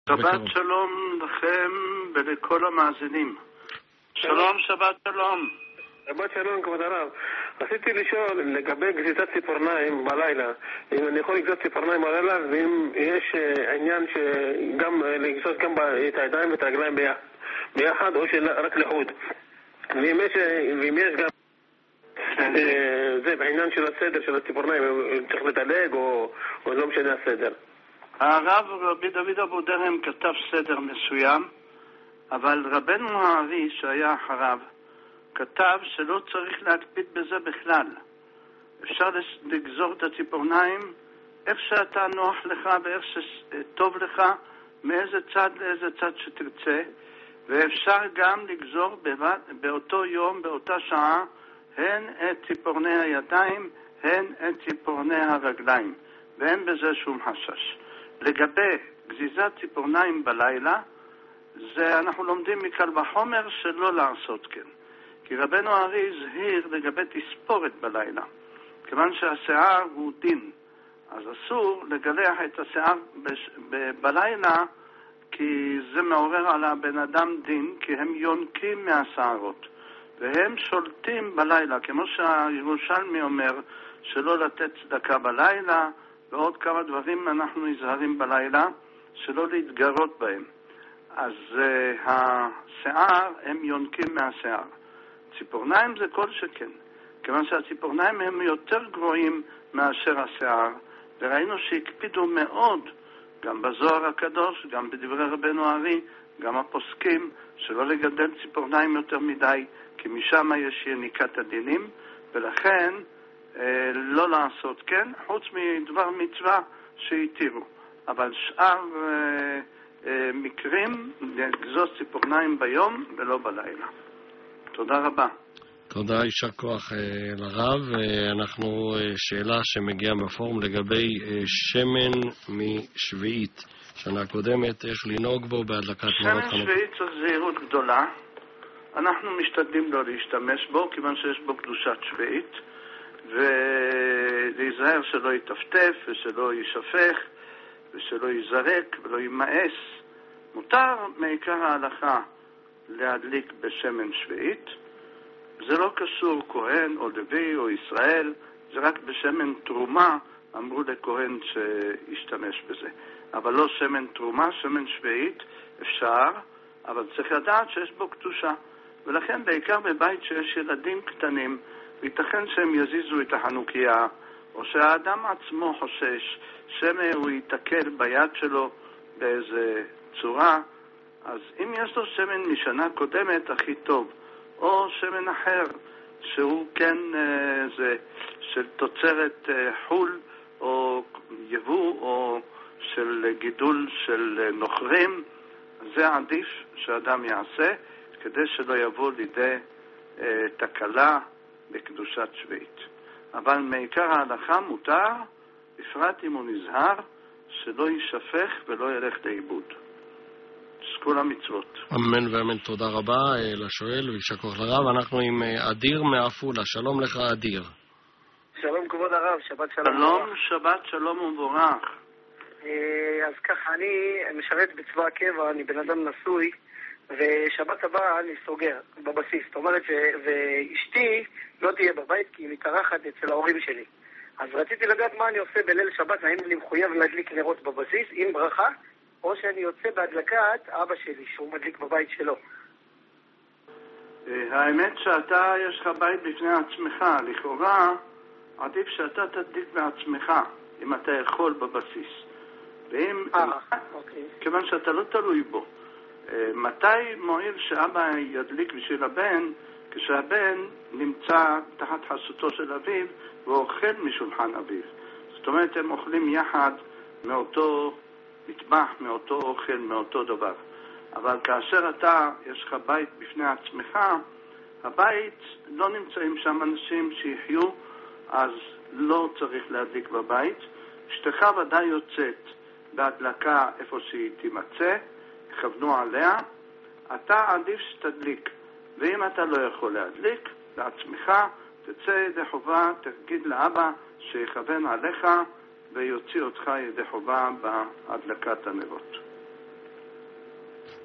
שבת שלום לכם ולכל המאזינים. שלום, שבת שלום. שבת שלום, כבוד הרב. רציתי לשאול לגבי גזיזת ציפורניים בלילה. אם אני יכול לגזוז ציפורניים בלילה, ואם יש עניין שגם לגזוז גם את הידיים ואת הרגליים ביחד, או רק לחוד. ואם יש גם זה בעניין של הסדר של הציפורניים, צריך לדלג או לא משנה הסדר. הרב רבי דוד אבודרהם כתב סדר מסוים, אבל רבנו הארי שהיה אחריו כתב שלא צריך להקפיד בזה בכלל. אפשר לגזור את הציפורניים איך שאתה נוח לך ואיך שטוב לך, מאיזה צד לאיזה צד שתרצה, ואפשר גם לגזור באותו יום, באותה שעה, הן את ציפורני הידיים, הן את ציפורני הרגליים, ואין בזה שום חשש. לגבי גזיזת ציפורניים בלילה, זה אנחנו לומדים מקל וחומר שלא לעשות כן. כי רבנו הארי הזהיר לגבי תספורת בלילה. כיוון שהשיער הוא דין, אז אסור לגלח את השיער בלילה, כי זה מעורר על הבן אדם דין, כי הם יונקים מהשערות. והם שולטים בלילה, כמו שהירושלמי אומר, שלא לתת צדקה בלילה, ועוד כמה דברים אנחנו נזהרים בלילה, שלא להתגרות בהם. אז השיער הם יונקים מהשיער. ציפורניים זה כל שכן, כיוון שהציפורניים הם יותר גרועים מאשר השיער, וראינו שהקפידו מאוד, גם בזוהר הקדוש, גם בדברי רבנו הארי, גם הפוסקים, שלא לגדל ציפורניים יותר מדי, כי משם יש יניקת הדינים, ולכן לא לעשות כן, חוץ מדבר מצווה שהתירו. אבל שאר מקרים, לגזוז ציפורניים ביום ולא בלילה. תודה רבה. תודה, יישר כוח לרב. אנחנו שאלה שמגיעה מהפורום לגבי שמן משביעית. שנה קודמת, איך לנהוג בו בהדלקת נרות חנוכה. שמן שביעית צריך זהירות גדולה. אנחנו משתדלים לא להשתמש בו, כיוון שיש בו קדושת שביעית, ולהיזהר שלא יטפטף ושלא יישפך ושלא ייזרק ולא יימאס. מותר מעיקר ההלכה להדליק בשמן שביעית. זה לא קשור כהן או לוי או ישראל, זה רק בשמן תרומה, אמרו לכהן שישתמש בזה. אבל לא שמן תרומה, שמן שביעית אפשר, אבל צריך לדעת שיש בו קדושה. ולכן בעיקר בבית שיש ילדים קטנים, ייתכן שהם יזיזו את החנוכיה, או שהאדם עצמו חושש שהוא ייתקל ביד שלו באיזה צורה, אז אם יש לו שמן משנה קודמת, הכי טוב. או שמן אחר, שהוא כן זה של תוצרת חול, או יבוא, או של גידול של נוכרים, זה עדיף שאדם יעשה, כדי שלא יבוא לידי תקלה בקדושת שביעית. אבל מעיקר ההלכה מותר, בפרט אם הוא נזהר, שלא יישפך ולא ילך לאיבוד. כל המצוות. אמן ואמן, תודה רבה לשואל ויישר כוח לרב. אנחנו עם אדיר מעפולה. שלום לך אדיר. שלום כבוד הרב, שבת שלום. שלום, שבת שלום ומבורך. אז ככה, אני משרת בצבא הקבע, אני בן אדם נשוי, ושבת הבאה אני סוגר בבסיס. זאת אומרת ואשתי לא תהיה בבית כי היא מתארחת אצל ההורים שלי. אז רציתי לדעת מה אני עושה בליל שבת, האם אני מחויב להדליק נרות בבסיס עם ברכה, או שאני יוצא בהדלקת אבא שלי, שהוא מדליק בבית שלו. האמת שאתה, יש לך בית בפני עצמך. לכאורה, עדיף שאתה תדליק בעצמך, אם אתה יכול בבסיס. ואם... אוקיי. כיוון שאתה לא תלוי בו. מתי מועיל שאבא ידליק בשביל הבן? כשהבן נמצא תחת חסותו של אביו, ואוכל משולחן אביו. זאת אומרת, הם אוכלים יחד מאותו... מטבח, מאותו אוכל, מאותו דבר. אבל כאשר אתה, יש לך בית בפני עצמך, הבית, לא נמצאים שם אנשים שיחיו, אז לא צריך להדליק בבית. אשתך ודאי יוצאת בהדלקה איפה שהיא תימצא, יכוונו עליה, אתה עדיף שתדליק. ואם אתה לא יכול להדליק לעצמך, תצא ידי חובה, תגיד לאבא שיכוון עליך, ויוציא אותך ידי חובה בהדלקת הנרות.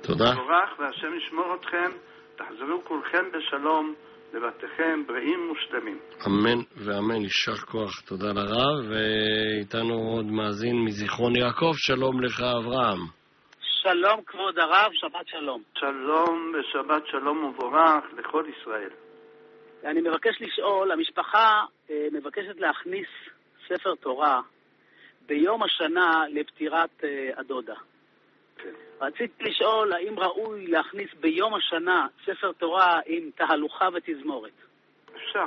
תודה. תבורך והשם ישמור אתכם, תחזרו כולכם בשלום לבתיכם בריאים ושלמים. אמן ואמן, יישר כוח, תודה לרב. ואיתנו עוד מאזין מזיכרון יעקב, שלום לך אברהם. שלום כבוד הרב, שבת שלום. שלום ושבת שלום ובורך לכל ישראל. אני מבקש לשאול, המשפחה מבקשת להכניס ספר תורה ביום השנה לפטירת הדודה. כן. רציתי לשאול האם ראוי להכניס ביום השנה ספר תורה עם תהלוכה ותזמורת. אפשר,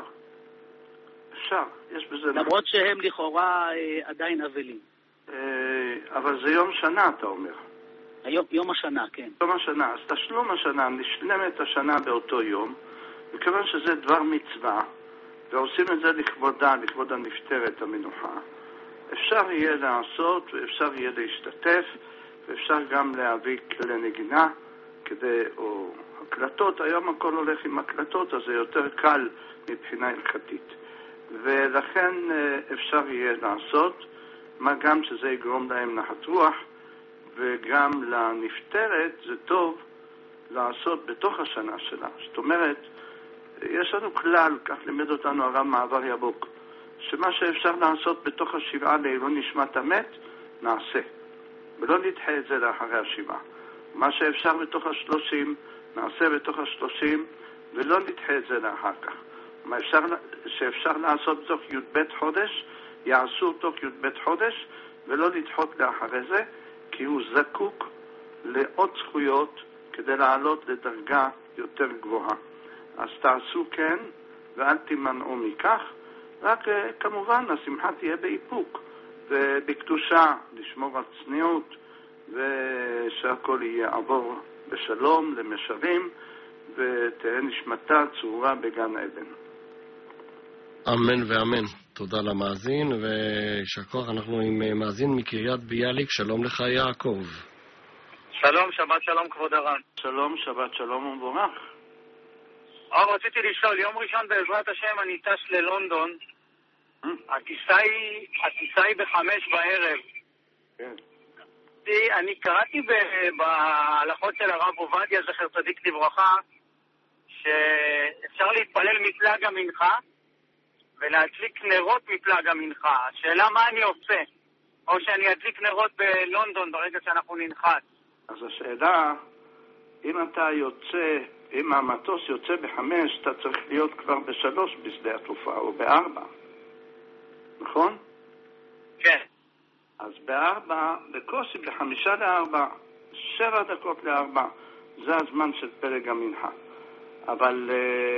יש בזה... למרות שהם לכאורה עדיין אבלים. אבל זה יום שנה, אתה אומר. יום השנה, כן. יום השנה, אז תשלום השנה, נשלם את השנה באותו יום, וכיוון שזה דבר מצווה, ועושים את זה לכבוד הנפטרת המנוחה, אפשר יהיה לעשות, ואפשר יהיה להשתתף, ואפשר גם להביא כלי נגינה, או הקלטות, היום הכל הולך עם הקלטות, אז זה יותר קל מבחינה הלכתית. ולכן אפשר יהיה לעשות, מה גם שזה יגרום להם נחת רוח, וגם לנפטרת זה טוב לעשות בתוך השנה שלה. זאת אומרת, יש לנו כלל, כך לימד אותנו הרב מעבר יבוק, שמה שאפשר לעשות בתוך השבעה לעילוי נשמת המת, נעשה. ולא נדחה את זה לאחרי השבעה. מה שאפשר בתוך 30, נעשה בתוך 30, ולא נדחה את זה לאחר כך. מה שאפשר לעשות בתוך י"ב חודש, יעשו תוך י"ב חודש, ולא לדחות לאחרי זה, כי הוא זקוק לעוד זכויות כדי לעלות לדרגה יותר גבוהה. אז תעשו כן, ואל תימנעו מכך, רק כמובן השמחה תהיה באיפוק, ובקדושה לשמור על צניעות, ושהכל יעבור בשלום למשרים, ותהיה נשמתה צרורה בגן עדן. אמן ואמן. תודה למאזין, ויישר כוח. אנחנו עם מאזין מקריית ביאליק, שלום לך יעקב. שלום, שבת שלום כבוד הרב. שלום, שבת שלום ומבורך. רציתי לשאול, יום ראשון בעזרת השם אני טס ללונדון. הטיסה היא 5 בערב. כן. אני קראתי בהלכות של הרב עובדיה זכר צדיק לברכה שאפשר להתפלל מפלג המנחה ולהדליק נרות מפלג המנחה. השאלה מה אני עושה? או שאני אדליק נרות בלונדון ברגע שאנחנו ננחת. אז השאלה, אם המטוס יוצא ב5, אתה צריך להיות כבר ב3 בשדה התעופה, או ב4. נכון? כן. אז ב4, בקושי ב5 ל4, 7 דקות ל4, זה הזמן של פלג המנחה. אבל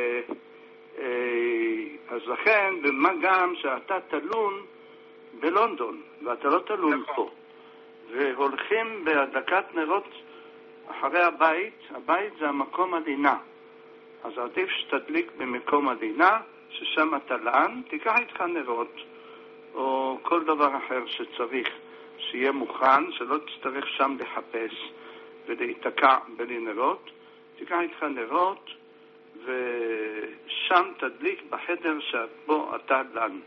אז לכן, ומה גם שאתה תלון בלונדון, ואתה לא תלון פה. והולכים בהדלקת נרות אחרי הבית זה המקום הלינה. אז עדיף שתדליק במקום הלינה, ששם אתה לען, תיקח איתך נרות, או כל דבר אחר שצריך, שיהיה מוכן, שלא תצטרך שם לחפש ולהיתקע בלי נרות. תיקח איתך נרות, ושם תדליק בחדר שבו אתה לן.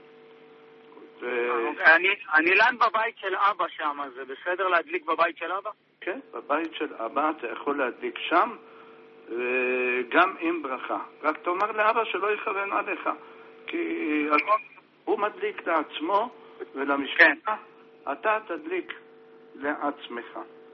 אני לן בבית של אבא שם, אז זה בסדר להדליק בבית של אבא? כן, בבית של אבא אתה יכול להדליק שם, גם עם ברכה. רק תאמר לאבא שלא יכוון עליך, כי הוא מדליק לעצמו ולמשפחה, אתה תדליק לעצמך.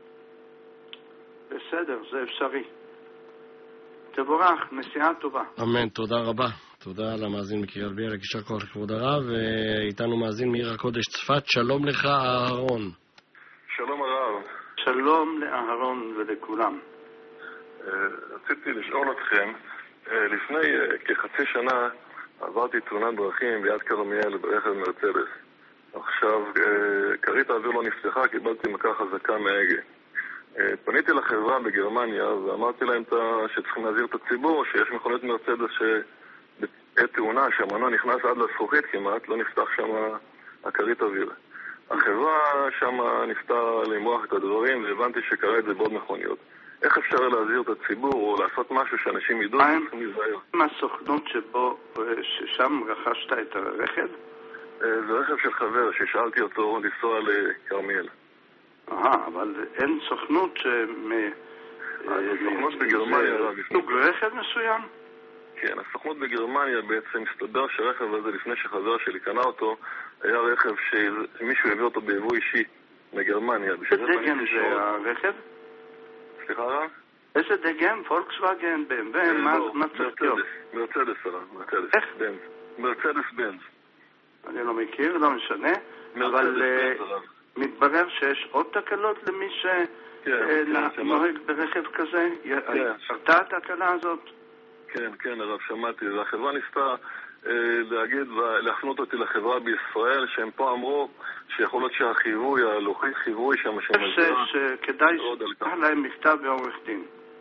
בסדר, זה אפשרי. תבורך, נסיעה טובה. אמן, תודה רבה. תודה למאזין מקריית ביאליק, יישר כוח לכבוד הרב. ואיתנו מאזין מעיר הקודש צפת, שלום לך אהרון. שלום הרב. שלום לאהרון ולכולם. רציתי לשאול אתכם, לפני כחצי שנה עברתי תאונת דרכים ביד כרמיאל ברכב מרצדס. עכשיו, כרית האוויר לא נפתחה, קיבלתי מכה חזקה מההגה. פניתי לחברה בגרמניה ואמרתי להם שצריכים להזהיר את הציבור שיש מכונית מרצדס שבעת תאונה שהמנוע נכנס עד לזכוכית כמעט, לא נפתח שם הכרית אוויר. החברה שם ניסתה למרוח את הדברים והבנתי שקרה את זה בעוד מכוניות. איך אפשר להזהיר את הציבור או לעשות משהו שאנשים ידעו שצריכים להיזהר? מה הסוכנות ששם רכשת את הרכב? זה רכב של חבר ששאלתי אותו לנסוע לכרמיאל. אבל אין סוכנות הסוכנות בגרמניה... סוג רכב מסוים? כן, הסוכנות בגרמניה בעצם הסתבר שהרכב הזה לפני שחבר שלי קנה אותו היה רכב שמישהו הביא אותו ביבוא אישי מגרמניה. איזה דגם זה הרכב? סליחה רב? איזה דגם? פולקסווגן, BMW, מה צריך להיות? מרצדס הרב, מרצדס. איך? מרצדס בנז. אני לא מכיר, לא משנה. אבל מתברר שיש עוד תקלות למי שנוהג ברכב כזה? שרתה התקלה הזאת? כן, הרב, שמעתי. והחברה ניסתה להפנות אותי לחברה בישראל, שהם פה אמרו שיכול להיות שהחיווי, הלוחית חיווי שם שמזהה... שכדאי שתשלח להם מכתב בעורך דין.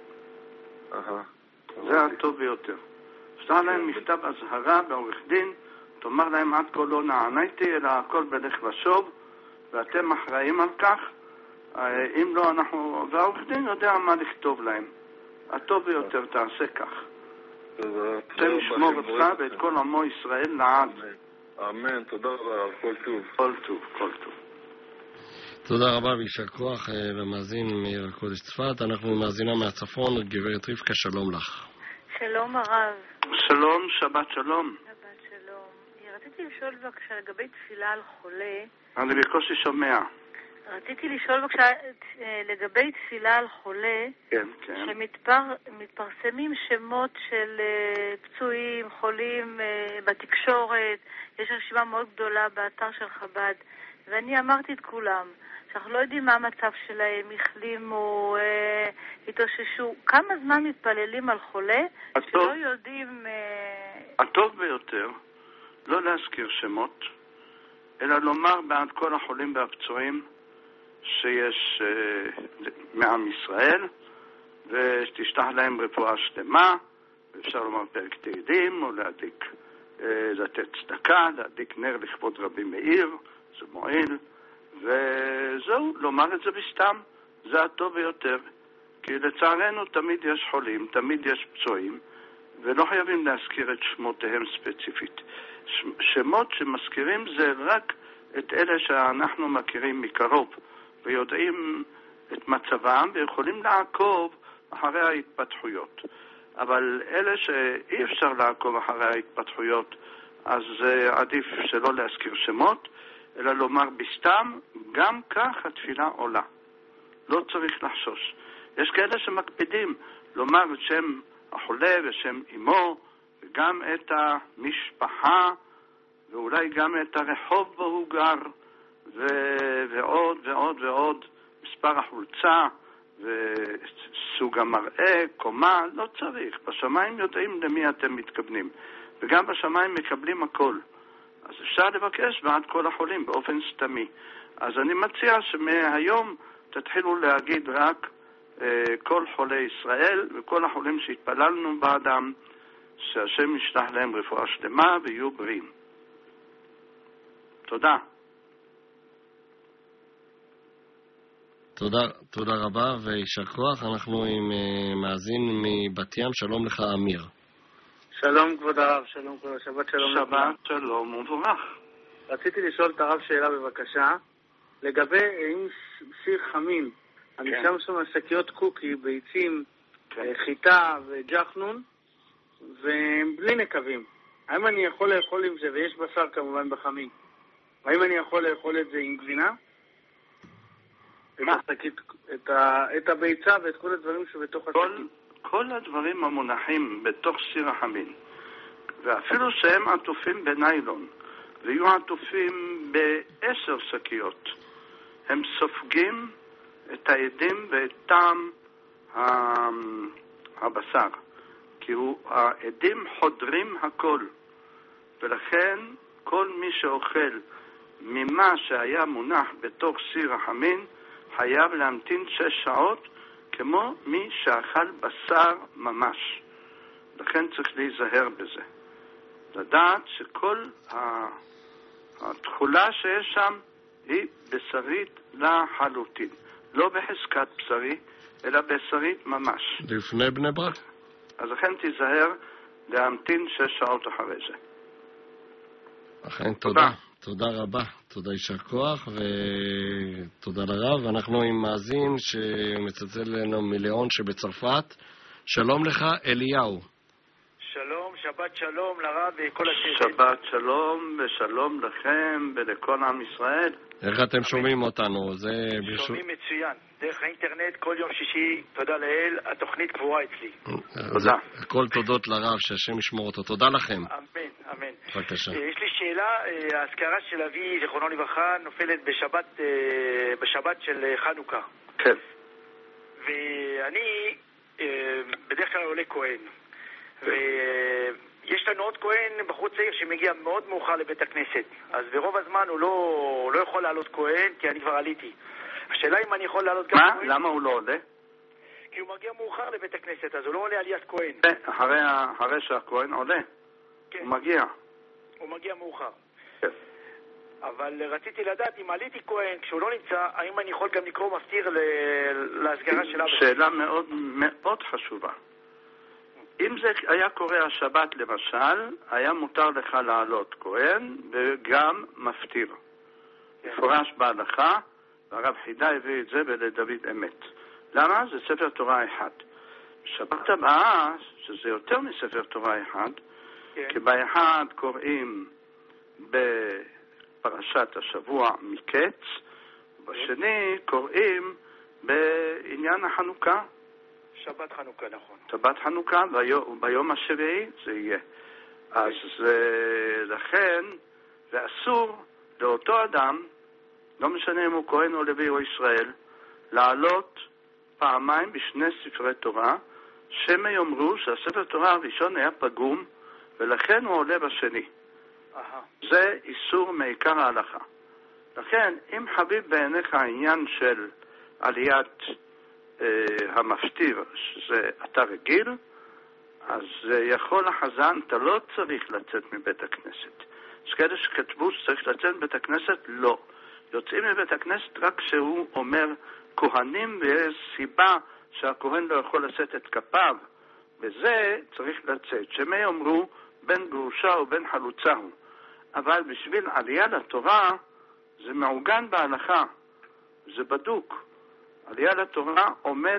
זה הטוב ביותר. שתשלח להם מכתב אזהרה בעורך דין, תאמר להם עד כה לא נעניתי, אלא הכל בלך ושוב, ואתם אחראים על כך. אם לא, והעורך דין יודע מה לכתוב להם. הטוב ביותר, תעשה כך. אתם שמור אותך ואת כל עמו ישראל לעד. אמן, תודה רבה, כל טוב. כל טוב, כל טוב. תודה רבה ויישר כוח למאזין מעיר הקודש צפת. אנחנו מאזינה מהצפון, גברת רבקה, שלום לך. שלום הרב. שלום, שבת שלום. שבת שלום. רציתי לשאול בבקשה לגבי תפילה על חולה. אני בקושי שומע. רציתי לשאול בבקשה לגבי תפילה על חולה, כן. שמתפרסמים שמות של פצועים, חולים בתקשורת, יש רשימה מאוד גדולה באתר של חב"ד, ואני אמרתי את כולם, שאנחנו לא יודעים מה המצב שלהם, החלימו, התאוששו, כמה זמן מתפללים על חולה, שלא יודעים... הטוב ביותר, לא להזכיר שמות, אלא לומר בעד כל החולים והפצועים, שיש מעם ישראל, ושתשלח להם רפואה שלמה, ואפשר לומר פרק תהילים, או לתת צדקה, להדליק נר לכבוד רבי מאיר, זה מועיל, וזהו, לומר את זה בסתם, זה הטוב ביותר, כי לצערנו תמיד יש חולים, תמיד יש פצועים, ולא חייבים להזכיר את שמותיהם ספציפית. שמות שמזכירים זה רק את אלה שאנחנו מכירים מקרוב, ויודעים את מצבם ויכולים לעקוב אחרי ההתפתחויות. אבל אלה שאי אפשר לעקוב אחרי ההתפתחויות, אז עדיף שלא להזכיר שמות, אלא לומר בסתם, גם כך התפילה עולה. לא צריך לחשוש. יש כאלה שמקפידים לומר את שם החולה ושם אמו, וגם את המשפחה, ואולי גם את הרחוב בו הוא גר, ועוד ועוד ועוד, מספר החולצה וסוג המראה, קומה, לא צריך. בשמיים יודעים למי אתם מתכוונים, וגם בשמיים מקבלים הכל. אז אפשר לבקש בעד כל החולים באופן סתמי. אז אני מציע שמהיום תתחילו להגיד רק כל חולי ישראל וכל החולים שהתפללנו בעדם, שהשם ישלח להם רפואה שלמה ויהיו בריאים. תודה. תודה רבה ויישר כוח. אנחנו עם מאזין מבת ים. שלום לך אמיר. שלום כבוד הרב, שלום כבוד, שבת שלום. שבת שלום ומבורך. רציתי לשאול את הרב שאלה בבקשה, לגבי אם סיר חמין, אני שם שם שקיות קוקי, ביצים, חיטה וג'חנון, ובלי נקבים. האם אני יכול לאכול עם זה, ויש בשר כמובן בחמין, האם אני יכול לאכול את זה עם גבינה? את הביצה ואת כל הדברים שבתוך השקית. כל הדברים המונחים בתוך סיר החמין, ואפילו שהם עטופים בניילון, ויהיו עטופים ב10 שקיות, הם סופגים את העדים ואת טעם הבשר, כי העדים חודרים הכל, ולכן כל מי שאוכל ממה שהיה מונח בתוך סיר החמין חייב להמתין 6 שעות, כמו מי שאכל בשר ממש. לכן צריך להיזהר בזה. לדעת שכל התכולה שיש שם היא בשרית לחלוטין. לא בחזקת בשרי, אלא בשרית ממש. לפני בני ברק? אז לכן תיזהר להמתין 6 שעות אחרי זה. לכן תודה. תודה רבה. תודה, יישר כוח, ותודה לרב. אנחנו עם מאזין שמצלצל לנו מליאון שבצרפת. שלום לך, אליהו. שלום, שבת שלום לרב וכל הצוות. שבת שלום ושלום לכם ולכל עם ישראל. איך אתם שומעים אותנו? שומעים מצוין. דרך האינטרנט כל יום שישי, תודה לאל, התוכנית קבועה אצלי. תודה. הכל תודות לרב, שהשם ישמור אותו. תודה לכם. אמן, אמן. בבקשה. יש לי שאלה, ההזכרה של אבי, זכרונו לברכה, נופלת בשבת של חנוכה. כן. ואני בדרך כלל עולה כהן. ויש לנו עוד כהן, בחור צעיר שמגיע מאוד מאוחר לבית הכנסת. אז ברוב הזמן הוא לא יכול לעלות כהן, כי אני כבר עליתי. השאלה אם אני יכול לעלות גם כהן. למה הוא לא עולה? כי הוא מגיע מאוחר לבית הכנסת, אז הוא לא עולה עליית כהן. אחרי שהכהן עולה. כן. הוא מגיע מאוחר. כן. אבל רציתי לדעת אם עליתי כהן, כשהוא לא נמצא, האם אני יכול גם לקרוא מפטיר להסגרה של אבא. שאלה מאוד מאוד חשובה. אם זה היה קורה השבת למשל, היה מותר לך לעלות כהן וגם מפטיר. מפורש בהלכה, והרב חידה הביא את זה ולדוד אמת. למה? זה ספר תורה אחד. שבת הבאה, שזה יותר מספר תורה אחד, כי באחד קוראים בפרשת השבוע מקץ, ובשני קוראים בעניין החנוכה. שבת חנוכה, נכון. שבת חנוכה, וביום השביעי זה יהיה. אז לכן, ואסור לאותו אדם, לא משנה אם הוא כהן או לוי או ישראל, לעלות פעמיים בשני ספרי תורה, שמא יאמרו שהספר תורה הראשון היה פגום, ולכן הוא עולה בשני. זה איסור מעיקר ההלכה. לכן, אם חביב בעיניך העניין של עליית המפטיר, שזה אתה רגיל, אז יכול החזן, אתה לא צריך לצאת מבית הכנסת. יש כאלה שכתבו שצריך לצאת מבית הכנסת, לא. יוצאים מבית הכנסת רק כשהוא אומר כהנים, ויש סיבה שהכהן לא יכול לשאת את כפיו, וזה צריך לצאת. שמא יאמרו בין גרושה ובין חלוצה הוא. אבל בשביל עלייה לתורה זה מעוגן בהלכה, זה בדוק. עלייה לתורה עומד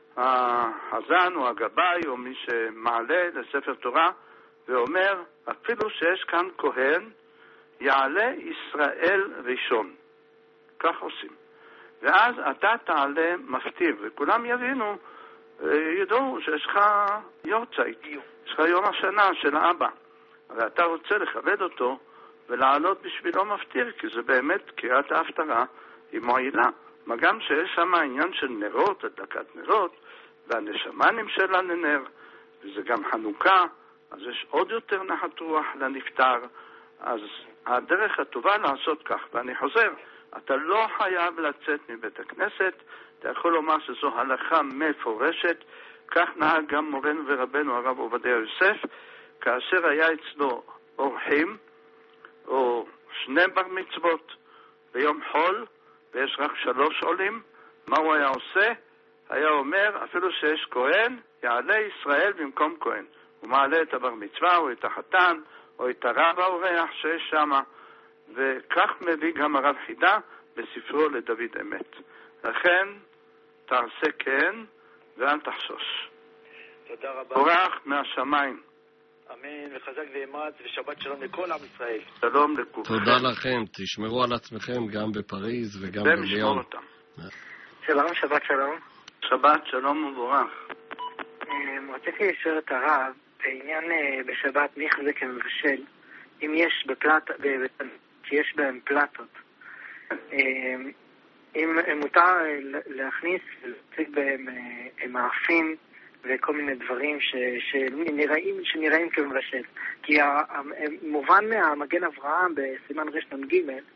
החזן או הגבאי או מי שמעלה לספר תורה ואומר, אפילו שיש כאן כהן, יעלה ישראל ראשון. כך עושים. ואז אתה תעלה מפטיר, וכולם יבינו, ידעו שיש לך יורצייט, יש לך יום השנה של האבא. אבל אתה רוצה לכבד אותו ולעלות בשבילו מפטיר, כי זה באמת קריאת ההפטרה היא מועילה. מה גם שיש שם העניין של נרות, הדלקת נרות, והנשמה נמשלה לנר, וזה גם חנוכה, אז יש עוד יותר נחת רוח לנפטר. אז הדרך הטובה לעשות כך, ואני חוזר, אתה לא חייב לצאת מבית הכנסת, אתה יכול לומר שזו הלכה מפורשת, כך נהג גם מורנו ורבנו הרב עובדיה יוסף, כאשר היה אצלו אורחים, או שני בר מצוות ביום חול, ויש רק 3 עולים, מה הוא היה עושה? היה אומר, אפילו שיש כהן, יעלה ישראל במקום כהן. הוא מעלה את הבר מצווה, או את החתן, או את הרב האורח שיש שם, וכך מביא גם הרב חידה בספרו לדוד אמת. לכן, תעשה כן, ואל תחשוש. תודה רבה. אורח מהשמיים. אמן, וחזק ואמץ, ושבת שלום לכל עם ישראל. שלום לכולכם. תודה לכם, תשמרו על עצמכם גם בפריז וגם בליון. שלום, שבת שלום. שבת שלום ומבורך. רציתי לשאול את הרב, בעניין בשבת מי יחזק כמבשל, אם יש שיש בהם פלטות, אם מותר להכניס ולהציג בהם מאפים וכל מיני דברים שנראים כמבשל. כי מובן מהמגן אברהם בסימן רש"ג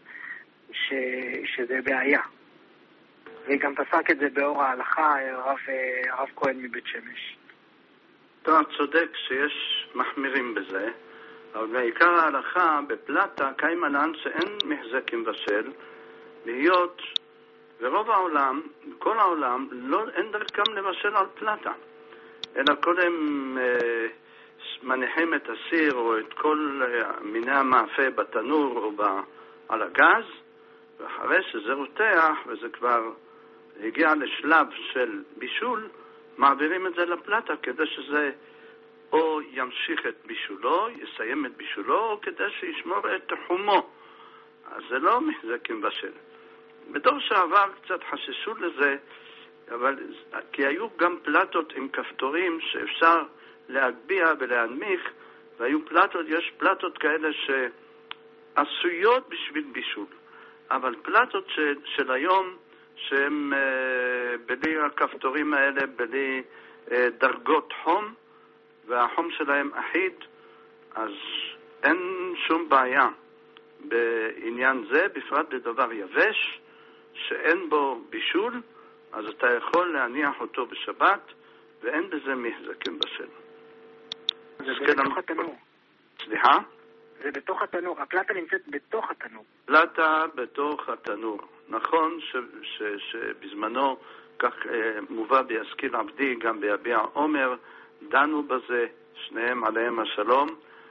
שזה בעיה. וגם פסק את זה באור ההלכה הרב כהן מבית שמש. אתה צודק שיש מחמירים בזה, אבל בעיקר ההלכה בפלטה קיימה לאן שאין מחזק מבשל, להיות ברוב העולם, בכל העולם, אין דרכם לבשל על פלטה. אלא קודם מניחים את הסיר או את כל מיני המאפה בתנור או על הגז, ואחרי שזה רותח, וזה כבר הגיע לשלב של בישול, מעבירים את זה לפלטה כדי שזה או ימשיך את בישולו, יסיים את בישולו, או כדי שישמור את חומו. אז זה לא מחזקים בשל. בדור שעבר קצת חששו לזה, אבל כי היו גם פלטות עם כפתורים שאפשר להגביה ולהנמיך, והיו פלטות, יש פלטות כאלה שעשויות בשביל בישול. אבל פלטות של היום, שהם בלי הכפתורים האלה, בלי דרגות חום, והחום שלהם אחיד, אז אין שום בעיה בעניין זה, בפרט בדבר יבש, שאין בו בישול, אז אתה יכול להניח אותו בשבת, ואין בזה מחזקים בשל. זה בתוך התנור. סליחה? זה בתוך התנור, הפלטה נמצאת בתוך התנור. פלטה בתוך התנור. נכון שבזמנו, כך מובא בישכיל עבדי, גם ביביע עומר, דנו בזה, שניהם עליהם השלום,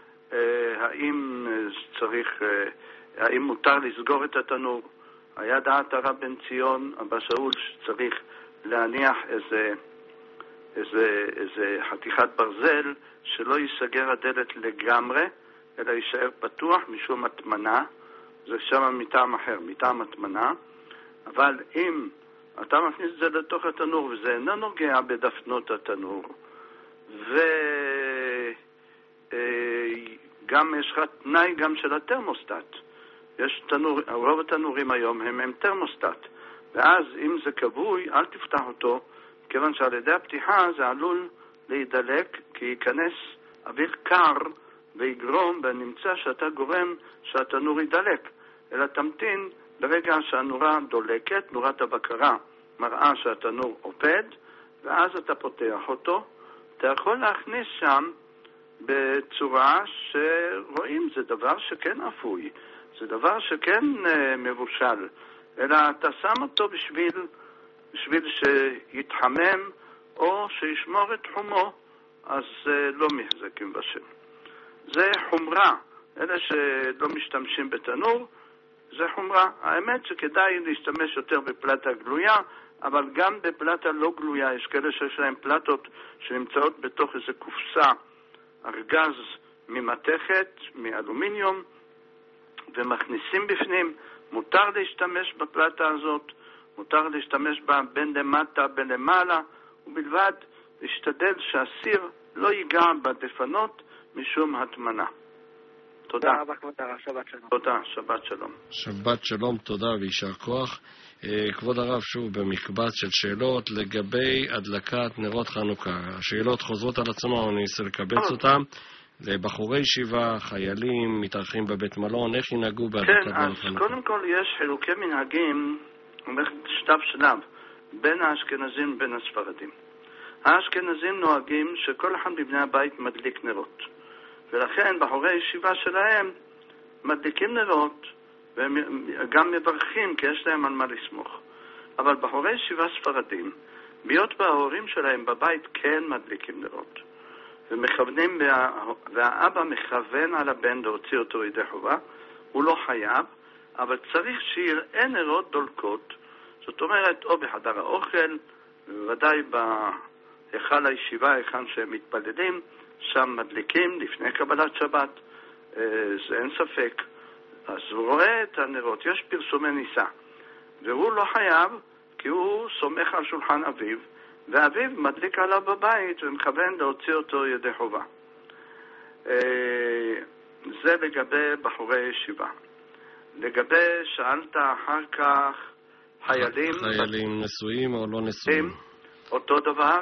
האם מותר לסגור את התנור? היה דעת הרב בן ציון, אבא שאול, שצריך להניח איזה חתיכת ברזל, שלא ייסגר הדלת לגמרי, אלא יישאר פתוח משום התמנה, זה שם מטעם אחר, מטעם התמנה, אבל אם אתה מכניס את זה לתוך התנור, וזה אינו נוגע בדפנות התנור, וגם יש לך תנאי גם של התרמוסטט. יש תנור, רוב התנורים היום הם תרמוסטט, ואז אם זה כבוי, אל תפתח אותו, כיוון שעל ידי הפתיחה זה עלול להידלק, כי ייכנס אוויר קר ויגרום, ונמצא שאתה גורם שהתנור יידלק, אלא תמתין ברגע שהנורה דולקת, נורת הבקרה מראה שהתנור עובד, ואז אתה פותח אותו. אתה יכול להכניס שם בצורה שרואים, זה דבר שכן אפוי, זה דבר שכן מבושל, אלא אתה שם אותו בשביל שיתחמם או שישמור את חומו, אז לא מחזקים בשם. זה חומרה, אלה שלא משתמשים בתנור, זה חומרה. האמת שכדאי להשתמש יותר בפלטה גלויה, אבל גם בפלטה לא גלויה, יש כאלה שיש להם פלטות שנמצאות בתוך איזו קופסה, ארגז ממתכת, מאלומיניום, ומכניסים בפנים. מותר להשתמש בפלטה הזאת, מותר להשתמש בה בין למטה בין למעלה, ובלבד להשתדל שהסיר לא ייגע בדפנות משום התמנה. תודה. תודה רבה, כבוד הרב, שבת שלום. תודה, שבת שלום. שבת שלום, תודה ויישר כוח. כבוד הרב, שוב במקבץ של שאלות לגבי הדלקת נרות חנוכה. השאלות חוזרות על עצמן, אני אנסה לקבץ אותן. לבחורי ישיבה, חיילים, מתארחים בבית מלון, איך ינהגו בהדלקת נרות חנוכה? כן, אז קודם כל יש חילוקי מנהגים, שלב שלב, בין האשכנזים ובין הספרדים. האשכנזים נוהגים שכל אחד מבני הבית מדליק נרות. ולכן בחורי ישיבה שלהם מדליקים נרות, והם גם מברכים, כי יש להם על מה לסמוך. אבל בחורי ישיבה ספרדים, ביות בהורים שלהם בבית כן מדליקים נרות. ומכוונים, והאבא מכוון על הבן להוציא אותו ידי חובה, הוא לא חייב, אבל צריך שיראה נרות דולקות, זאת אומרת, או בחדר האוכל, בוודאי בהיכל הישיבה, היכן שהם מתפללים, שם מדליקים לפני קבלת שבת, זה אין ספק. אז הוא רואה את הנרות, יש פרסומי ניסה, והוא לא חייב, כי הוא סומך על שולחן אביו, ואביו מדליק עליו בבית ומכוון להוציא אותו ידי חובה. זה לגבי בחורי ישיבה. לגבי, שאלת אחר כך, חיילים נשואים או לא נשואים? אותו דבר.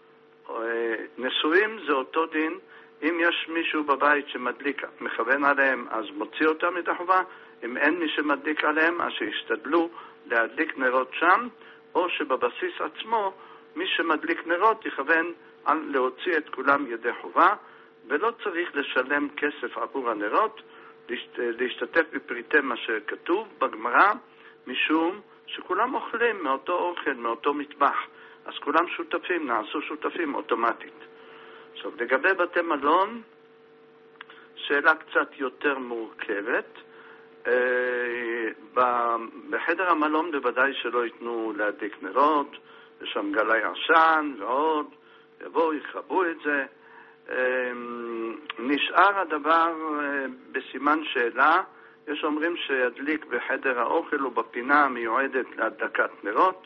נשואים זה אותו דין. אם יש מישהו בבית שמדליק, מכוון עליהם, אז מוציא אותם ידי חובה. אם אין מי שמדליק עליהם, אז שישתדלו להדליק נרות שם, או שבבסיס עצמו מי שמדליק נרות יכוון על להוציא את כולם ידי חובה, ולא צריך לשלם כסף עבור הנרות, להשתתף בפריטי מה שכתוב בגמרא, משום שכולם אוכלים מאותו אוכל, מאותו מטבח, אז כולם שותפים, נעשו שותפים אוטומטית. עכשיו, לגבי בתי מלון, שאלה קצת יותר מורכבת. בחדר המלון בוודאי שלא ייתנו להדליק נרות, יש שם גלי עשן ועוד, יבואו, יכבו את זה. נשאר הדבר בסימן שאלה, יש אומרים שידליק בחדר האוכל או בפינה המיועדת להדלקת נרות,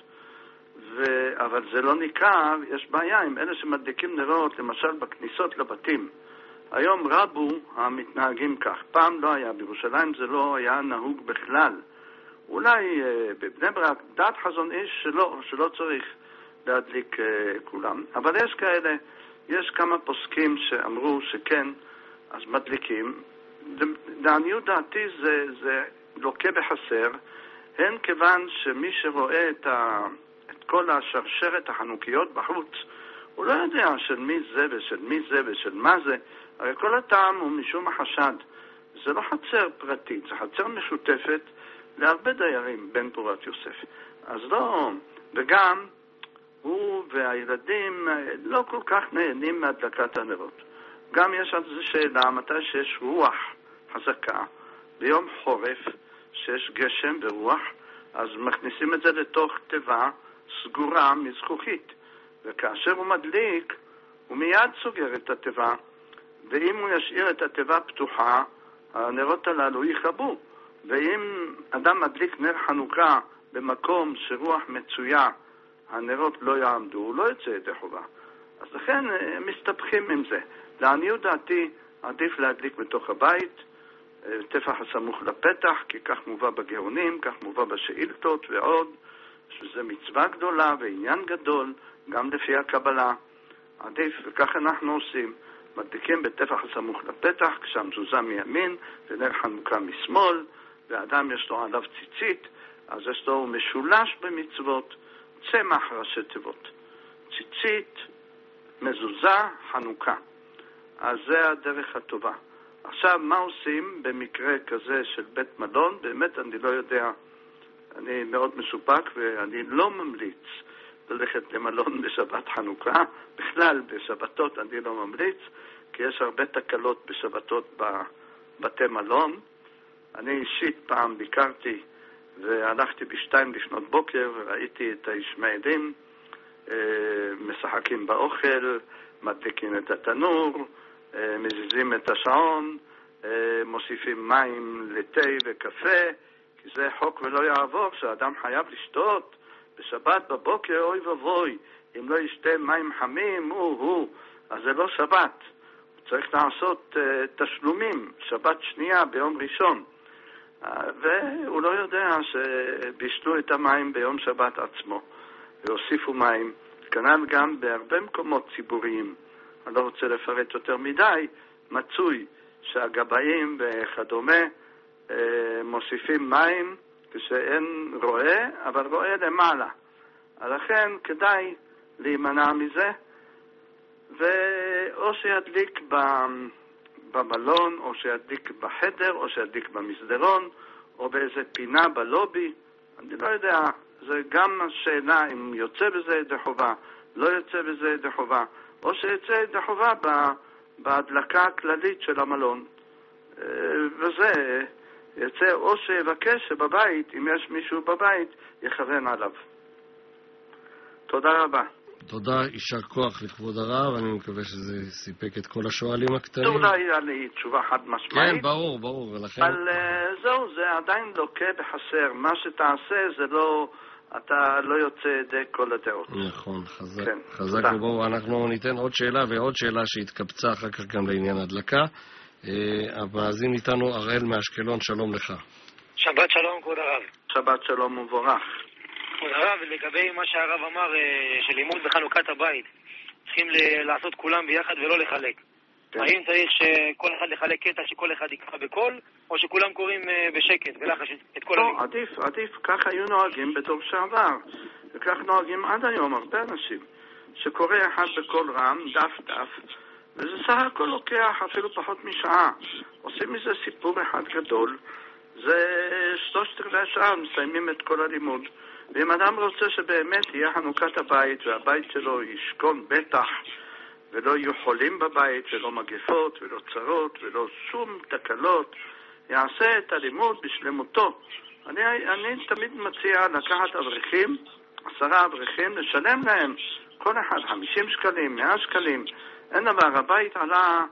אבל זה לא ניכר, יש בעיה עם אלה שמדליקים נרות, למשל בכניסות לבתים. היום רבו המתנהגים כך, פעם לא היה, בירושלים זה לא היה נהוג בכלל. אולי בבני ברק, דעת חזון איש שלא צריך להדליק כולם. אבל יש כאלה, יש כמה פוסקים שאמרו שכן, אז מדליקים. לעניות דעתי זה לוקה בחסר, הן כיוון שמי שרואה את כל השרשרת החנוכיות בחוץ, הוא לא יודע של מי זה ושל מי זה ושל מה זה, הרי כל הטעם הוא משום החשד. זה לא חצר פרטית, זה חצר משותפת להרבה דיירים בין פורת יוסף. אז לא, וגם הוא והילדים לא כל כך נהנים מהדלקת הנרות. גם יש על זה שאלה, מתי שיש רוח חזקה, ביום חורף, שיש גשם ורוח, אז מכניסים את זה לתוך תיבה סגורה מזכוכית. וכאשר הוא מדליק, הוא מיד סוגר את התיבה, ואם הוא ישאיר את התיבה פתוחה, הנרות הללו יכבו. ואם אדם מדליק נר חנוכה במקום שרוח מצויה, הנרות לא יעמדו, הוא לא יצא ידי חובה. אז לכן מסתבכים עם זה. לעניות דעתי עדיף להדליק בתוך הבית, טפח הסמוך לפתח, כי כך מובא בגאונים, כך מובא בשאילתות ועוד, שזה מצווה גדולה ועניין גדול, גם לפי הקבלה. עדיף, וכך אנחנו עושים. מדליקים בטפח הסמוך לפתח, כשהמזוזה מימין ונר חנוכה משמאל, ואדם יש לו עליו ציצית, אז יש לו משולש במצוות, צמח ראשי תיבות. ציצית, מזוזה, חנוכה. אז זה הדרך הטובה. עכשיו, מה עושים במקרה כזה של בית מלון? באמת אני לא יודע, אני מאוד מסופק ואני לא ממליץ ללכת למלון בשבת חנוכה. בכלל, בשבתות אני לא ממליץ, כי יש הרבה תקלות בשבתות בבתי מלון. אני אישית פעם ביקרתי והלכתי בשתיים לפנות בוקר וראיתי את הישמעאלים משחקים באוכל, מדליקים את התנור, מזיזים את השעון, מוסיפים מים לתה וקפה, כי זה חוק ולא יעבור, שאדם חייב לשתות בשבת בבוקר, אוי ובוי, אם לא ישתה מים חמים, אז זה לא שבת. הוא צריך לעשות תשלומים, שבת שנייה ביום ראשון. והוא לא יודע שבישלו את המים ביום שבת עצמו, והוסיפו מים. כנ"ל גם בהרבה מקומות ציבוריים, אני לא רוצה לפרט יותר מדי, מצוי שהגבאים וכדומה מוסיפים מים כשאין רואה, אבל רואה למעלה. לכן כדאי להימנע מזה, או שידליק במלון, או שידליק בחדר, או שידליק במסדרון, או באיזה פינה בלובי. אני לא יודע, זה גם השאלה אם יוצא בזה ידי חובה, לא יוצא בזה ידי חובה, או שיצא ידי חובה בהדלקה הכללית של המלון. וזה יצא, או שיבקש שבבית, אם יש מישהו בבית, יכוון עליו. תודה רבה. תודה, יישר כוח לכבוד הרב, אני מקווה שזה סיפק את כל השואלים הקטנים. אולי היה לי תשובה חד משמעית. כן, ברור, ולכן... אבל זהו, זה עדיין לוקה בחסר. מה שתעשה זה לא, אתה לא יוצא ידי כל הדעות. נכון, חזק וברור. אנחנו ניתן עוד שאלה ועוד שאלה שהתקבצה אחר כך גם לעניין הדלקה. המאזין איתנו אראל מאשקלון, שלום לך. שבת שלום, כבוד הרב. שבת שלום ובורך. כבוד הרב, לגבי מה שהרב אמר של לימוד בחנוכת הבית, צריכים לעשות כולם ביחד ולא לחלק. האם צריך שכל אחד לחלק קטע שכל אחד יקרא בקול, או שכולם קוראים בשקט ולחש את כל הלימוד? לא, עדיף, כך היו נוהגים בדור שעבר, וכך נוהגים עד היום הרבה אנשים, שקורא אחד בקול רם, דף, וזה סך הכל לוקח אפילו פחות משעה. עושים מזה סיפור אחד גדול, זה 3/4 שעה מסיימים את כל הלימוד. ואם אדם רוצה שבאמת יהיה חנוכת הבית, והבית שלו ישכון בטח, ולא יהיו חולים בבית, ולא מגפות, ולא צרות, ולא שום תקלות, יעשה את הלימוד בשלמותו. אני תמיד מציע לקחת אברכים, 10 אברכים, לשלם להם כל אחד 50 שקלים, 100 שקלים. אין אבל הבית עלה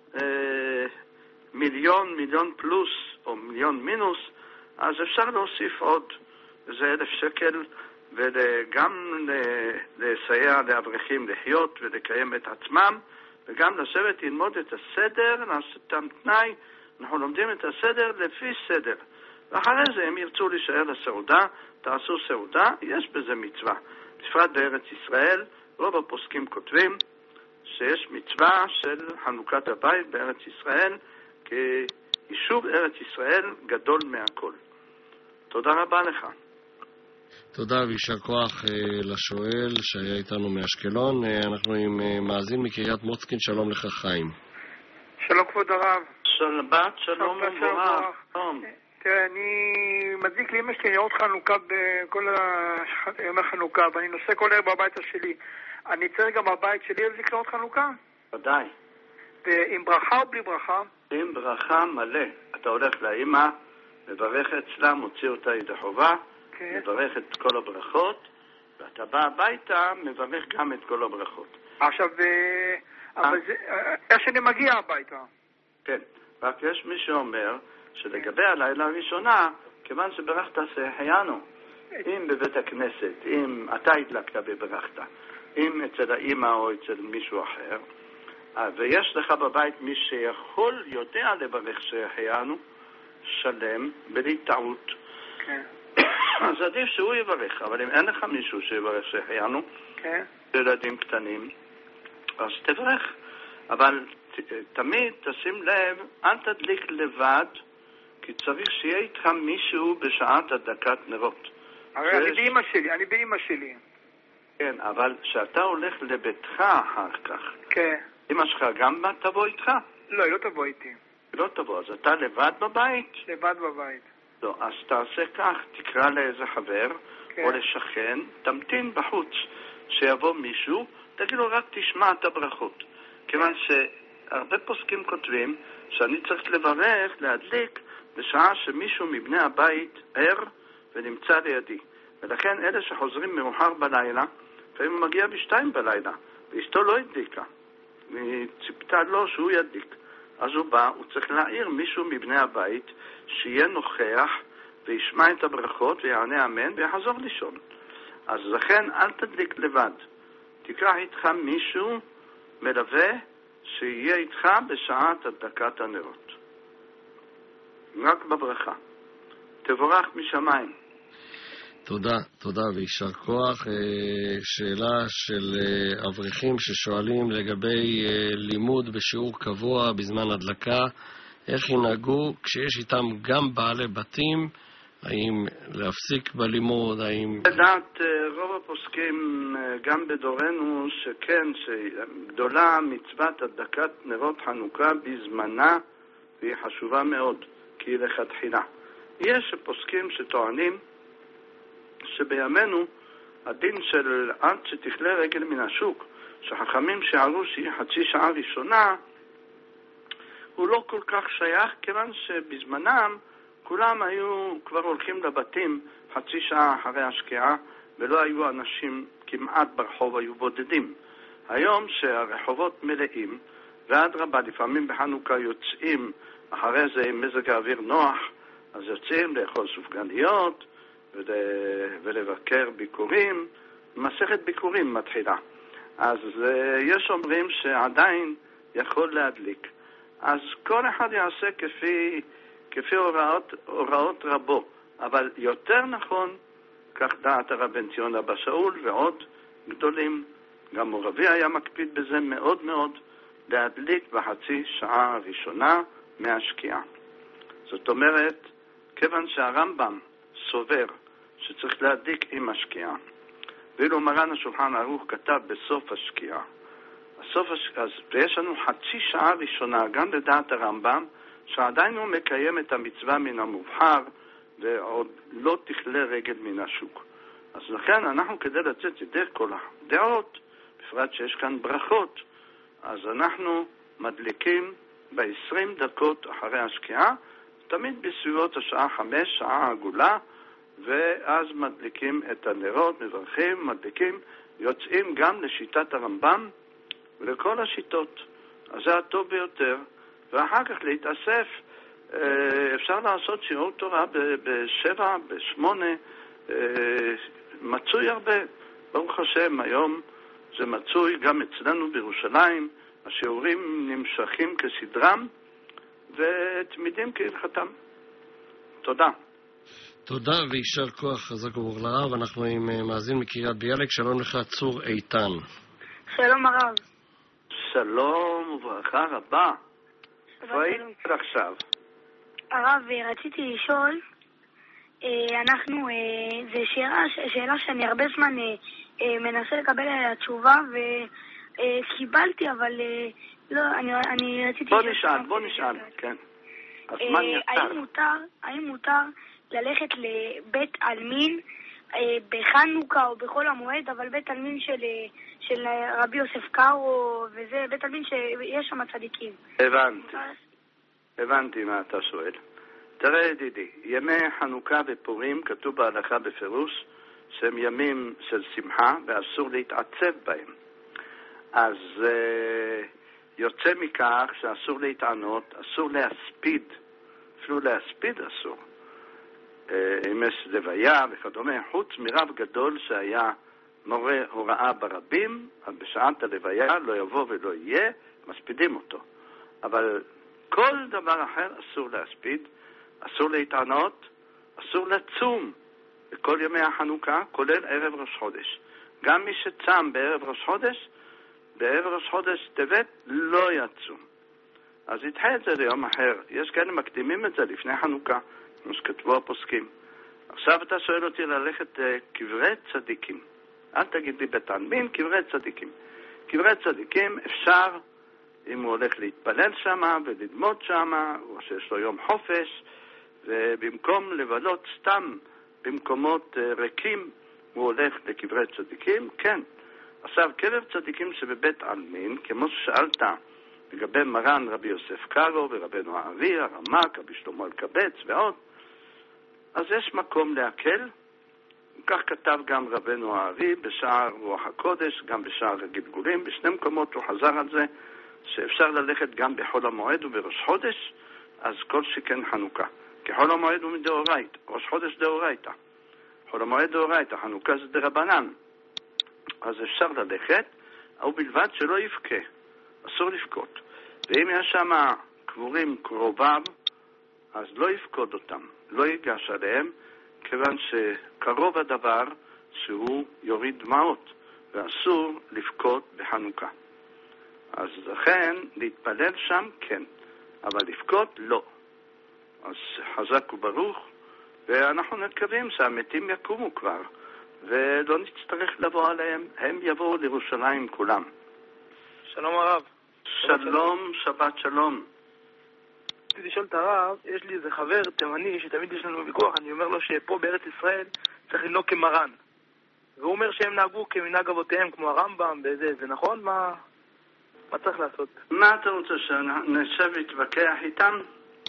מיליון פלוס או מיליון מינוס, אז אפשר להוסיף עוד איזה 1,000 שקל וגם לסייע לאברכים לחיות ולקיים את עצמם, וגם לשבת ללמוד את הסדר, לעשות תנאי. אנחנו לומדים את הסדר לפי סדר, ואחרי זה הם ירצו להישאר לסעודה, תעשו סעודה, יש בזה מצווה. בפרט בארץ ישראל, רוב הפוסקים כותבים שיש מצווה של חנוכת הבית בארץ ישראל, כי יישוב ארץ ישראל גדול מהכל. תודה רבה לך. תודה ויישר כוח לשואל שהיה איתנו מאשקלון. אנחנו עם מאזין מקריית מוצקין. שלום לך חיים. שלום כבוד הרב. שלום ומבורך. תראה, אני מדליק לאמא שלי נרות חנוכה בכל ימי חנוכה, ואני נוסע כל ערב בבית שלי. אני צריך גם בבית שלי להדליק נרות חנוכה? ודאי. עם ברכה או בלי ברכה? עם ברכה מלא. אתה הולך לאמא, מברך אצלה, מוציא אותה ידי חובה, מברך את כל הברכות, ואתה בא הביתה, מברך גם את כל הברכות. עכשיו, איך שאני מגיע הביתה? כן, רק יש מי שאומר שלגבי הלילה הראשונה, כיוון שברכת שהחיינו, אם בבית הכנסת, אם אתה הדלקת וברכת, אם אצל האמא או אצל מישהו אחר, ויש לך בבית מי שיכול יודע לברך שהחיינו, שלם, בלי טעות, אז עדיף שהוא יברך. אבל אם אין לך מישהו שיברך שהחיינו, ילדים קטנים, אז תברך. אבל תמיד תשים לב, אל תדליק לבד, כי צריך שיהיה איתך מישהו בשעת הדלקת נרות. הרי אני באמא שלי. כן, אבל כשאתה הולך לביתך אחר כך, אמא שלך גם תבוא איתך? לא, היא לא תבוא איתי. היא לא תבוא, אז אתה לבד בבית? לבד בבית. לא, אז תעשה כך, תקרא לאיזה חבר או לשכן, תמתין בחוץ שיבוא מישהו, תגיד לו רק תשמע את הברכות. כיוון שהרבה פוסקים כותבים שאני צריך לברך, להדליק, בשעה שמישהו מבני הבית ער ונמצא לידי. ולכן אלה שחוזרים מאוחר בלילה, לפעמים הוא מגיע ב2 בלילה, ואשתו לא הדליקה, והיא ציפתה לו שהוא ידליק. אז הוא בא, הוא צריך להעיר מישהו מבני הבית שיהיה נוכח וישמע את הברכות ויענה אמן ויחזור לישון. אז לכן אל תדליק לבד. תקרא איתך מישהו מלווה שיהיה איתך בשעת הדלקת הנרות. רק בברכה. תבורך משמיים. תודה ויישר כוח. שאלה של אברכים ששואלים לגבי לימוד בשיעור קבוע בזמן הדלקה, איך ינהגו כשיש איתם גם בעלי בתים, האם להפסיק בלימוד, האם... לדעת רוב הפוסקים גם בדורנו שכן, שגדולה מצוות הדלקת נרות חנוכה בזמנה, והיא חשובה מאוד, כי היא לכתחילה. יש פוסקים שטוענים שבימינו הדין של עד שתכלה רגל מן השוק, שחכמים שערו שהיא חצי שעה ראשונה, הוא לא כל כך שייך, כיוון שבזמנם כולם היו כבר הולכים לבתים חצי שעה אחרי השקיעה, ולא היו אנשים כמעט ברחוב, היו בודדים. היום שהרחובות מלאים, ועד רבה לפעמים בחנוכה יוצאים אחרי זה עם מזג האוויר נוח, אז יוצאים לאכול סופגניות ולבקר ביקורים, מסכת ביקורים מתחילה. אז יש אומרים שעדיין יכול להדליק. אז כל אחד יעשה כפי הוראות רבו, אבל יותר נכון, כך דעת הרב בן ציון אבא שאול ועוד גדולים, גם מורבי היה מקפיד בזה מאוד מאוד, להדליק בחצי שעה הראשונה מהשקיעה. זאת אומרת, כיוון שהרמב"ם סובר שצריך להדליק עם השקיעה, ואילו מרן השולחן ערוך כתב בסוף השקיעה, ויש לנו חצי שעה ראשונה, גם לדעת הרמב"ם, שעדיין הוא מקיים את המצווה מן המובחר, ועוד לא תכלה רגל מן השוק. אז לכן אנחנו כדי לצאת ידי כל הדעות, בפרט שיש כאן ברכות, אז אנחנו מדליקים ב-20 דקות אחרי השקיעה, תמיד בסביבות השעה 5, שעה עגולה, ואז מדליקים את הנרות, מברכים, מדליקים, יוצאים גם לשיטת הרמב"ם ולכל השיטות. אז זה הטוב ביותר, ואחר כך להתאסף. אפשר לעשות שיעור תורה ב7, ב8, מצוי הרבה. ברוך השם, היום זה מצוי גם אצלנו בירושלים, השיעורים נמשכים כסדרם, ותמידים כהלכתם. תודה. תודה ויישר כוח חזק וברוך לרב. אנחנו עם מאזין מקריית ביאליק. שלום לך, צור איתן. שלום הרב. שלום וברכה רבה. איפה היית עכשיו? הרב, רציתי לשאול, זו שאלה שאני הרבה זמן מנסה לקבל עליה תשובה וקיבלתי, אבל לא, אני רציתי... בוא נשאל, כן. הזמן יצר. האם מותר ללכת לבית עלמין בחנוכה או בחול המועד, אבל בית עלמין של רבי יוסף קארו, וזה בית עלמין שיש שם צדיקים? הבנתי מה אתה שואל. תראה ידידי, ימי חנוכה ופורים כתוב בהלכה בפירוש שהם ימים של שמחה ואסור להתעצב בהם. אז יוצא מכך שאסור להתענות, אסור להספיד, אפילו להספיד אסור. אם יש לוויה וכדומה, חוץ מרב גדול שהיה מורה הוראה ברבים, אז בשעת הלוויה לא יבוא ולא יהיה, מספידים אותו. אבל כל דבר אחר אסור להספיד, אסור להתענות, אסור לצום בכל ימי החנוכה, כולל ערב ראש חודש. גם מי שצם בערב ראש חודש, בערב ראש חודש טבת לא יצום. אז ידחה את זה ליום אחר. יש כאלה מקדימים את זה לפני חנוכה, כמו שכתבו הפוסקים. עכשיו אתה שואל אותי ללכת קברי צדיקים. אל תגיד לי בית עלמין, קברי צדיקים. קברי צדיקים אפשר, אם הוא הולך להתפלל שמה וללמוד שמה, או שיש לו יום חופש, ובמקום לבלות סתם במקומות ריקים, הוא הולך לקברי צדיקים, כן. עכשיו, קבר צדיקים שבבית עלמין, כמו ששאלת לגבי מרן רבי יוסף קארו ורבנו הארי, הרמ"ק, רבי שלמה אלקבץ ועוד, אז יש מקום להקל. כך כתב גם רבנו הארי בשער רוח הקודש, גם בשער הגלגולים, בשני מקומות הוא חזר על זה, שאפשר ללכת גם בחול המועד ובראש חודש, אז כל שכן חנוכה. כי חול המועד הוא מדאורייתא, ראש חודש דאורייתא. חול המועד דאורייתא, חנוכה זה דרבנן. אז אפשר ללכת, אבל בלבד שלא יבכה, אסור לבכות. ואם יש שם קבורים קרוביו, אז לא יפקוד אותם, לא ייגש עליהם, כיוון שקרוב הדבר שהוא יוריד דמעות, ואסור לבכות בחנוכה. אז לכן להתפלל שם כן, אבל לבכות לא. אז חזק וברוך, ואנחנו מקווים שהמתים יקומו כבר, ולא נצטרך לבוא עליהם, הם יבואו לירושלים כולם. שלום הרב. שלום, שבת שלום. רציתי לשאול את הרב, יש לי איזה חבר תימני שתמיד יש לנו ויכוח, אני אומר לו שפה בארץ ישראל צריך לנהוג כמרן. והוא אומר שהם נהגו כמנהג אבותיהם, כמו הרמב"ם, זה נכון? מה צריך לעשות? מה אתה רוצה, שנשב להתווכח איתם?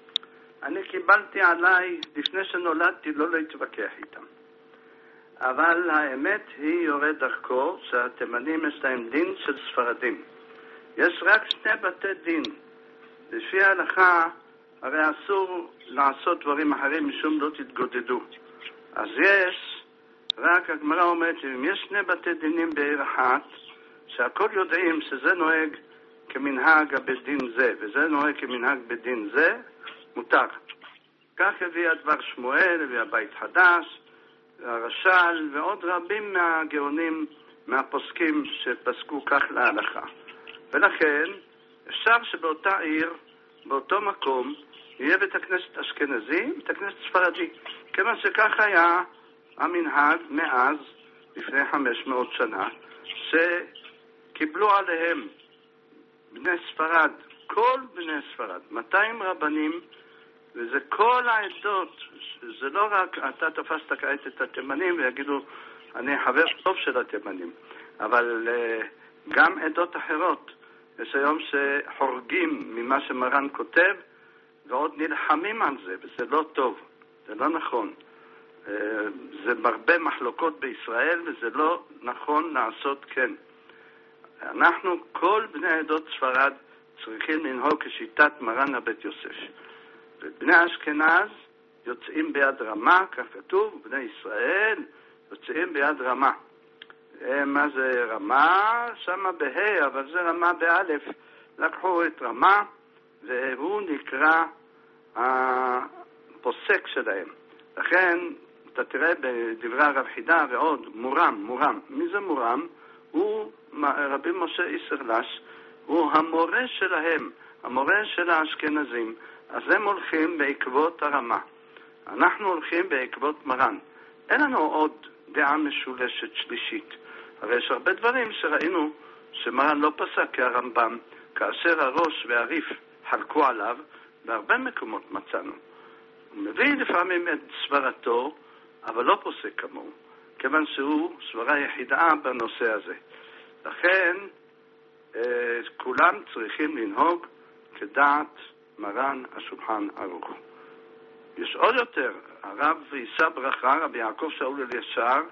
אני קיבלתי עליי, לפני שנולדתי, לא להתווכח איתם. אבל האמת היא יורד דרכו שהתימנים יש להם דין של ספרדים. יש רק שני בתי דין. לפי ההלכה, הרי אסור לעשות דברים אחרים משום לא תתגודדו. אז יש, רק הגמרא אומרת שאם יש שני בתי דינים בעיר אחת, שהכל יודעים שזה נוהג כמנהג בית דין זה, וזה נוהג כמנהג בית דין זה, מותר. כך הביא הדבר שמואל, הביא הבית חדש, הרש"ל, ועוד רבים מהגאונים, מהפוסקים שפסקו כך להלכה. ולכן, אפשר שבאותה עיר, באותו מקום, יהיה בית הכנסת אשכנזי, בית הכנסת ספרדי. כיוון שכך היה המנהג מאז, לפני 500 שנה, שקיבלו עליהם בני ספרד, כל בני ספרד, 200 רבנים, וזה כל העדות, זה לא רק אתה תפסת כעת את התימנים ויגידו אני חבר טוב של התימנים, אבל גם עדות אחרות. יש היום שחורגים ממה שמרן כותב ועוד נלחמים על זה, וזה לא טוב, זה לא נכון. זה הרבה מחלוקות בישראל, וזה לא נכון לעשות כן. אנחנו, כל בני עדות ספרד, צריכים לנהוג כשיטת מרן הבית יוסף. ובני אשכנז יוצאים ביד רמה, כך כתוב, בני ישראל יוצאים ביד רמה. מה זה רמה? שמה בה', אבל זה רמה באלף. לקחו את רמה, והוא נקרא הפוסק שלהם. לכן, אתה תראה בדברי הרב חידה ועוד, מורם. מי זה מורם? הוא רבי משה איסרלש, הוא המורה שלהם, המורה של האשכנזים. אז הם הולכים בעקבות הרמה. אנחנו הולכים בעקבות מרן. אין לנו עוד דעה משולשת שלישית. הרי יש הרבה דברים שראינו שמרן לא פסק כהרמב"ם, כאשר הראש והריף חלקו עליו, בהרבה מקומות מצאנו. הוא מביא לפעמים את סברתו, אבל לא פוסק כמוהו, כיוון שהוא סברה יחידה בנושא הזה. לכן, כולם צריכים לנהוג כדעת מרן השולחן ערוך. יש עוד יותר, הרב יישא ברכה, רבי יעקב שאול אלישר,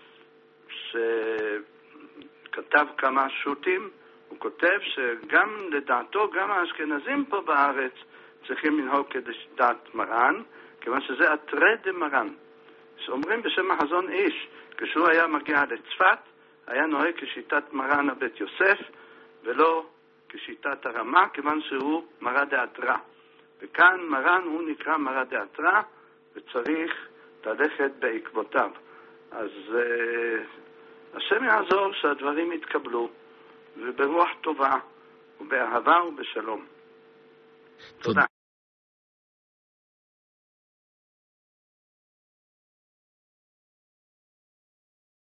שכתב כמה שו"תים, הוא כותב שגם לדעתו, גם האשכנזים פה בארץ צריכים לנהוג כדעת מרן, כיוון שזה אתרי דמרן. שאומרים בשם החזון איש, כשהוא היה מגיע לצפת, היה נוהג כשיטת מרן הבית יוסף, ולא כשיטת הרמה, כיוון שהוא מרא דאתרא. וכאן מרן הוא נקרא מרא דאתרא, וצריך ללכת בעקבותיו. אז השם יעזור שהדברים יתקבלו, וברוח טובה, ובאהבה ובשלום. תודה.